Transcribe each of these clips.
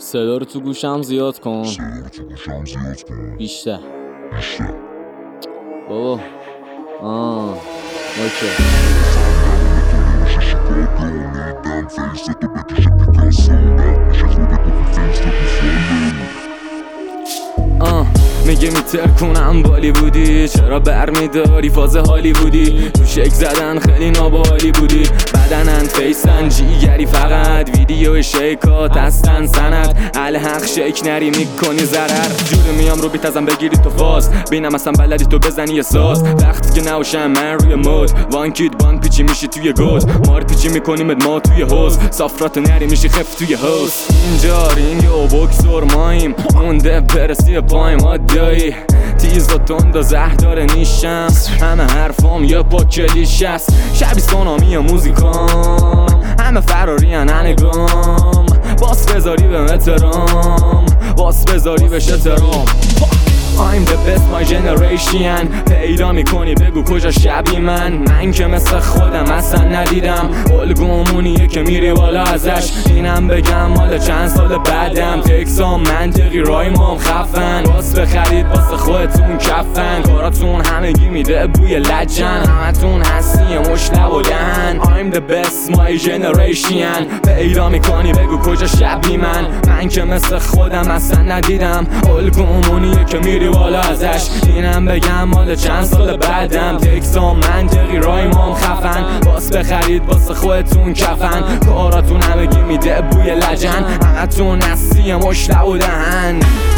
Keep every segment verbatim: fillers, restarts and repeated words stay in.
صدا رو تو گوشم زیاد کن. صدا رو تو گوشم زیاد کن. بیشتر بیشتر بابا. آه اوکی. میدم فیستو بکشه پیکاسو بعد میشه خودتو فی فیستو آه میگه میتر کنم بالیوودی، چرا برمیداری فاز هالیوودی؟ تو شک زدن خیلی نابالی بودی، بدنن فیسن جیگری فقط ویدیو شیکات هستن سند الحق شیک نری میکنی ضرر. جوری میام رو بیتازم بگیری تو فاز، بینم اصلا بلدی تو بزنی یه ساز. وقتی که نوشم من روی مود وان کید بان پیچی میشی توی گود، مار پیچی میکنیم ما توی حوز، صافراتو نری میشی خف توی حوز. اینجا رینگ و بوکسور مایم مونده برسی پایم دایی تیز و تند و زهدار نیشم، همه حرفام یه پا کلیش است، شبی سونامی موزیکام، همه فراری هنگام، باس بذاری به مترام، باس بذاری به شترام. I'm the best my generation. پیدا میکنی بگو کجا شبی من، من که مثل خودم اصلا ندیدم، الگومونیه که میری بالا ازش. اینم بگم مال چند سال بعدم، تکسام منطقی رایمام خفن، باس بخرید واسه خودتون کفن، کاراتون همگی میده بوی لجن، همتون هستی مشلب و دهن. I'm the best my generation. پیدا میکنی بگو کجا شبی من، من که مثل خودم اصلا ندیدم، الگومونیه که میری بالا ازش. اینم بگم مال چند سال بعدم، تکسام منطقی رایمام خفن، باس بخرید واسه خودتون کفن، کاراتون همگی میده بوی لجن، همتون هستی مشلب و دهن.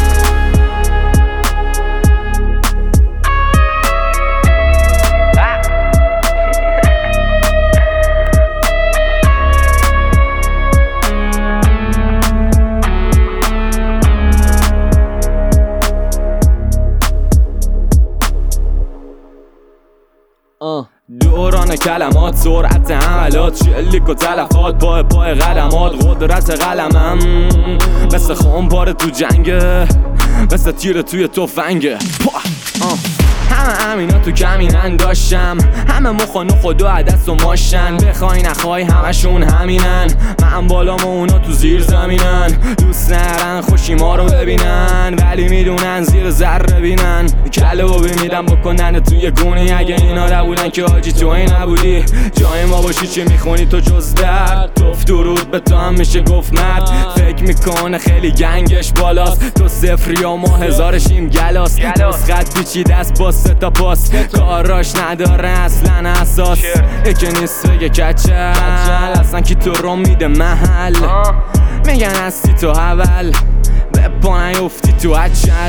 دوران کلمات، سرعت حملات، شلیک و تلفات، پای پای قلمات، قدرت قلمم مثل خونپاره تو جنگه، مثل تیر توی تفنگه. همه همینا تو کمینن داشتم، همه مخ و نخ و دو عدس و ماشن، بخوای نخوای همشون همینن، من بالام و اونا تو زیر زمینن، دوست نرن خوشی ما رو ببینن ولی میدونن زیر ذره بینن، کله و میدم بکنن توی گونه، اگه اینا نبودن که آجی توی نبودی، جای ما باشی چی میخونی تو جز درد، گفت درود به تو هم میشه گفت مرد، فکر میکنه خیلی گنگش بالاست، تو صفری و ما هزارشیم گلاس، نسخت پیچیده است با سه تا پاس، کاراش نداره اصلا اساس، یکی نیست بگه کچل، اصلا کی تو رو میده محل، میگن هستی تو اول به پا نیفتی تو اچل.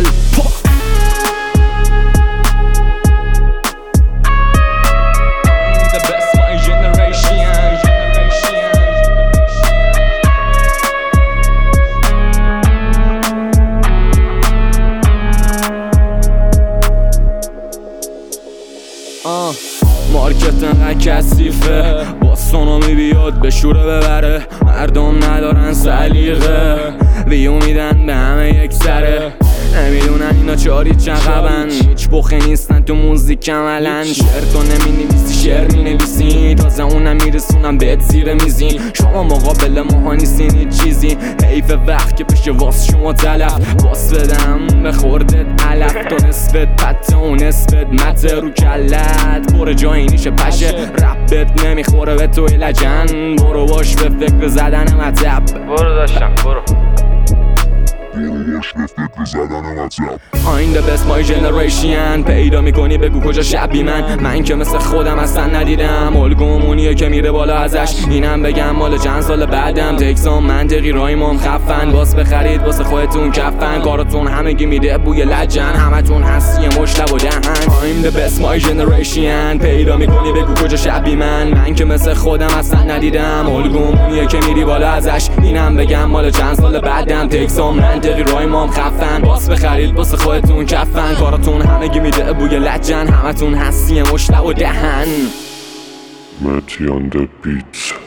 مارکت انقدر کثیفه، با سونامی بیاد به شوره ببره، مردم ندارن سلیقه، ویو میدن به همه یک سره، نمیدونن اینا چاری چقبن، هیچ بخه نیستن تو موزیک عملن، شعر تو نمی نویسی شعر می نویسی، تازه اونم میرسونم بهت زیر میزی، شما مقابل ماها نیستین هیچ چیزی، حیف وقت که بشه واس شما تلف، باس بدم به خوردت علف، تو نصفت پته و نصفت مته رو کلت، بره جایی نیشه پشه، ربت نمیخوره به توی لجن، برو باش به فکر زدن مطب، برو داشتم برو باش به فکر زدن مطلب. I'm the best my generation. پیدا میکنی بگو کجا شبی من، من که مثل خودم اصلا ندیدم، الگومونیه که میره بالا ازش. اینم بگم مال چند سال بعدم، تکسام منطقی رایمام خفن، باس بخرید واسه خودتون کفن، کاراتون همگی میده بوی لجن، همتون هستی مشلب و دهن. I'm the best my generation. پیدا میکنی بگو کجا شبی من، من که مثل خودم اصلا ندیدم، الگومونیه که میری بالا ازش. اینم بگم مال چند سال بعدم، تکسام منطقی رایمام خفن، باس بخرید واسه خودتون کفن، کاراتون همگی میده بوی لجن، همتون هستی مشلب و دهن. Matty on the beats.